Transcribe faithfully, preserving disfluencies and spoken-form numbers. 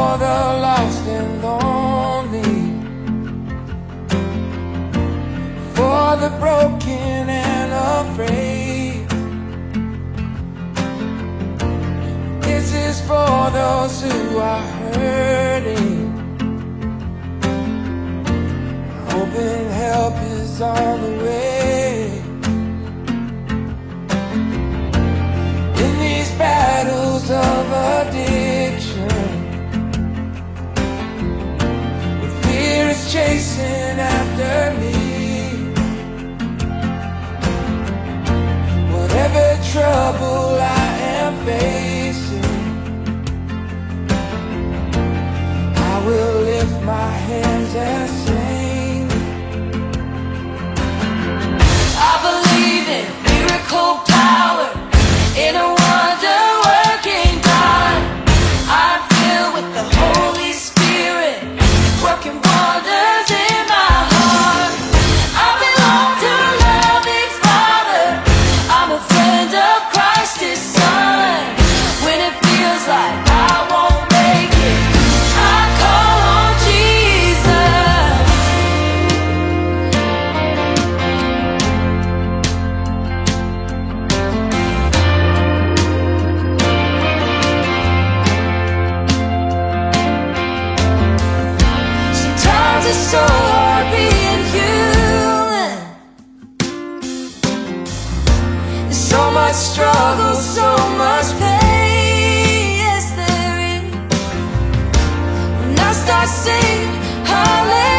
for the lost and lonely, for the broken and afraid. This is for those who are hurting, hoping help is on the way. In these battles of addiction, with fear is chasing after me, whatever trouble I am facing, I will lift my hands and sing. I believe in miracle power, in a wonder-working God. I'm filled with the Holy Spirit, working wonders in my heart. I belong to a loving Father. I'm a friend of Christ, His Son. When it feels like I won't make it, I call on Jesus. Sometimes it's so hard being human. There's so much struggle, so much pain. Yes, there is. When I start singing hallelujah,